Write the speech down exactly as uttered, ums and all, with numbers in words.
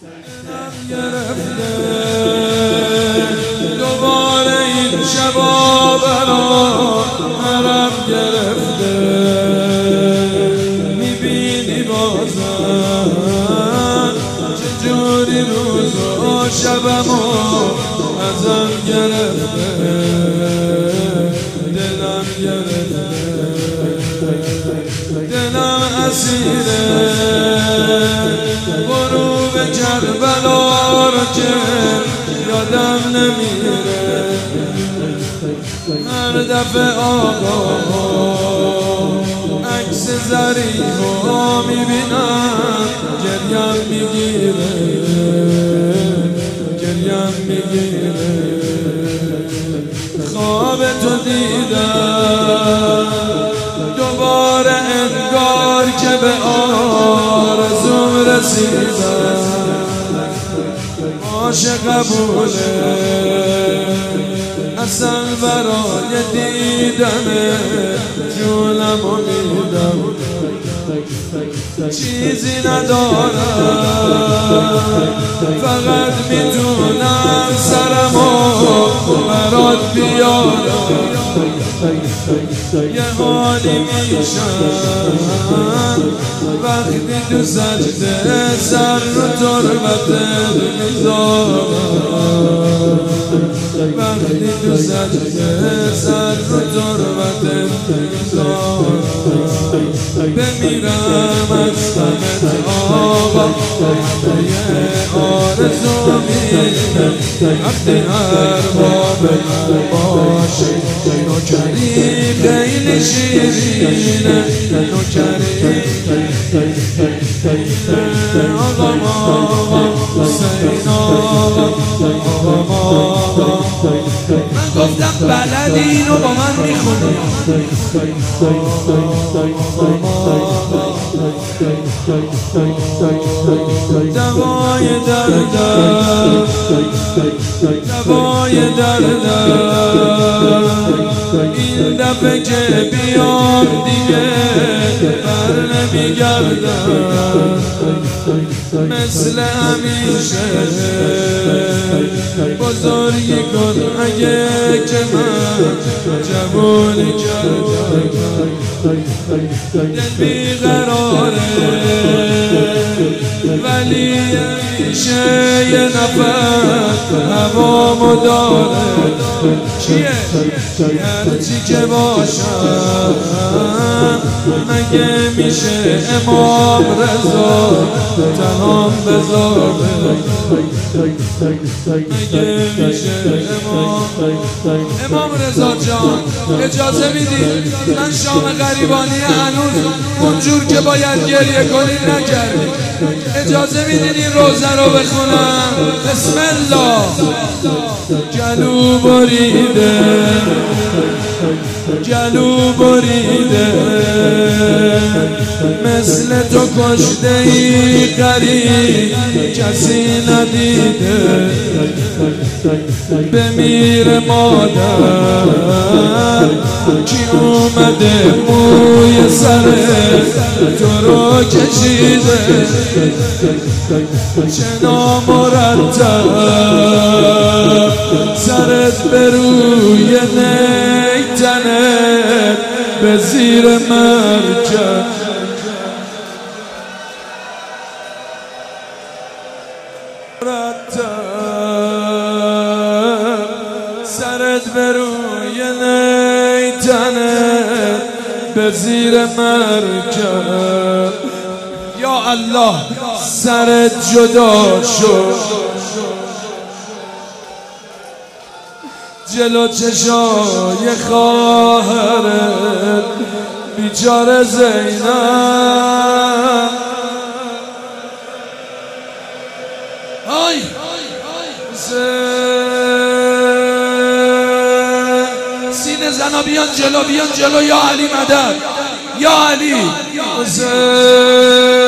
گرفته دوباره این شبا برا حرم گرفته، میبینی بازم چجوری روز و شبمو ازم گرفته، دلم گرفته، دلم اسیره غروب کربلا رو که یادم نمیره. هر دفعه آقا عکس ظریفو میبینم گریم میگیره، گریم میگیره. خواب تو دیدم دوباره انگار که به آرزوم رسیدم. عاشق قبوله اصلا برای دیدن جونمو میدم، چیزی ندارم فقط میتونم سرمو برات بیارم. یه حالی میشم وقتی تو سجده سر رو تربتت میذارم، وقتی تو سجده سر رو تربتت میذارم. بمیرم از غمت آقا یه آرزو میدم، وقتی ارباب من باشی نوکری خیلی شیرینه، نوکری آقا آقا حسین آقا آقا. من گفتم بلدی اینو با من میخونی، دوای دردم دوای دردم این دفعه که بیام دیگه بر نمیگردم، مثل همیشه بزرگی کن اگه که من جوونی کردم. دل بیقراره ولی همیشه یه نفر هوامو داره. چیه؟ هرچی که باشم مگه میشه امام رضا تنام بذاره، مگه میشه امام امام رضا جان اجازه میدید من شام غریبانی هنوز اونجور که باید گریه کنید نکردید، اجازه میدید این روزه رو بخونم. بسم الله. گلو بریده گلو بریده مثل تو کشته ای غریب کسی ندیده، بمیر مادر کی اومده موی سر تو رو کشیده، چه نامرتب سرت به روی نیتنت به زیر مرکب. سرت به روی نیتنت به زیر مرکب. یا الله سرت جدا شد جلو چشای خواهرت بیچاره زینب. آی سینه زنا بیان جلو، بیان جلو. یا علی مدد، یا علی حسین.